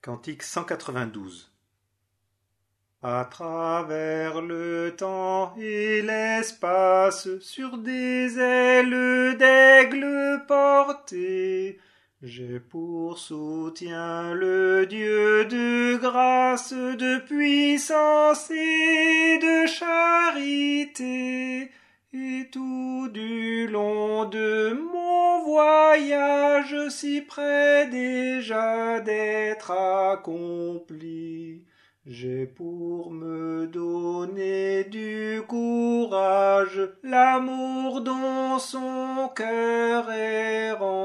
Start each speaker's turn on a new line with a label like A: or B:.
A: Cantique 192. À travers le temps et l'espace, sur des ailes d'aigle portées, j'ai pour soutien le Dieu de grâce, de puissance et de charité. Et tout du long de mon voyage, si près déjà d'être accompli, j'ai pour me donner du courage l'amour dont son cœur est rempli.